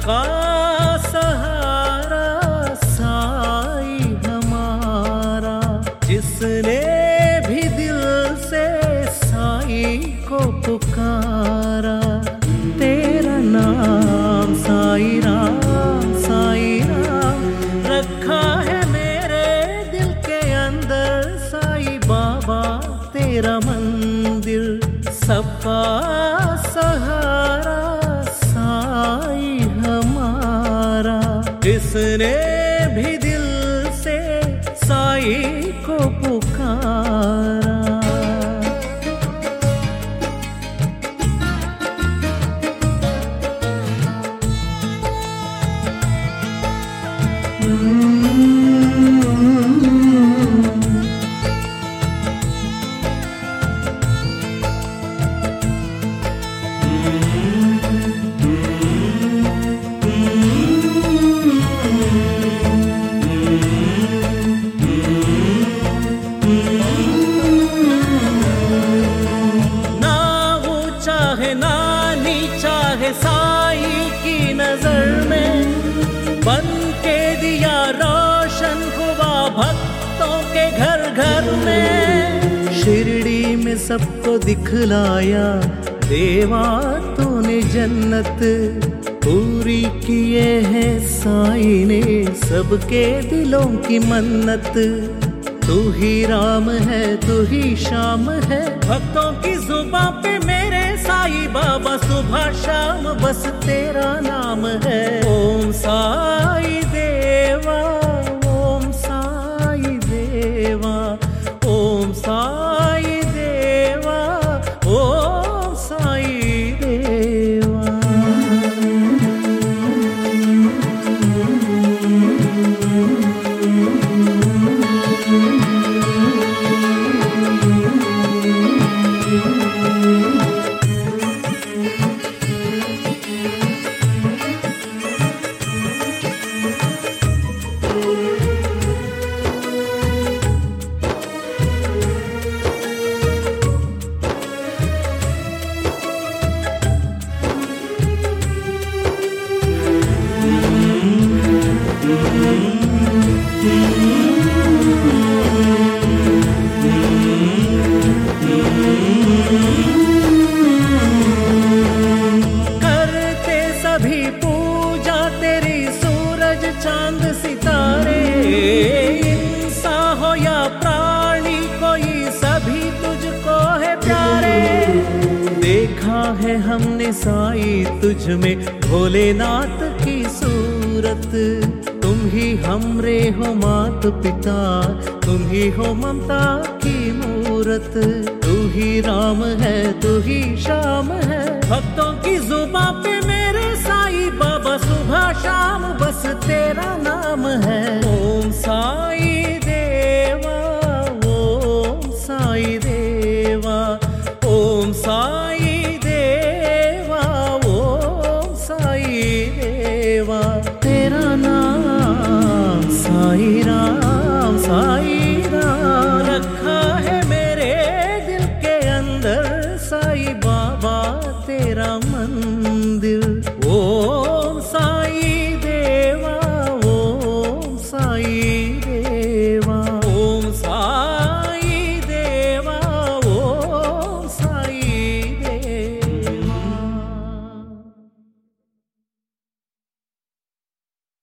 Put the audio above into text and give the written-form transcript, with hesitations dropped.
सबका सहारा साई हमारा, जिसने भी दिल से साई को पुकारा। तेरा नाम साई राम रखा है मेरे दिल के अंदर। साई बाबा तेरा मंदिर, सबका सहारा साई हमारा, जिसने भी दिल से साई को पुकारा। साई की नजर में बन के दिया रोशन हुआ भक्तों के घर घर में। शिरडी में सबको दिखलाया देवा तूने जन्नत, पूरी किए है साई ने सबके दिलों की मन्नत। तू ही राम है तू ही श्याम है, भक्तों की जुबां पे मेरे साई बाबा सुबह शाम बस तेरा नाम है। ओम साई देवा ओम साई देवा ओम साई देवा ओम साई देवा। करते सभी पूजा तेरी सूरज चांद सितारे, इंसान हो या प्राणी कोई सभी तुझको है प्यारे। देखा है हमने साई तुझ में भोलेनाथ की सूरत, तुम ही हमरे हो मात पिता तुम ही हो ममता की मूरत। तू ही राम है तू ही श्याम है, भक्तों की जुबां पे मेरे साई बाबा सुबह शाम बस तेरा नाम है। ओम साई देवा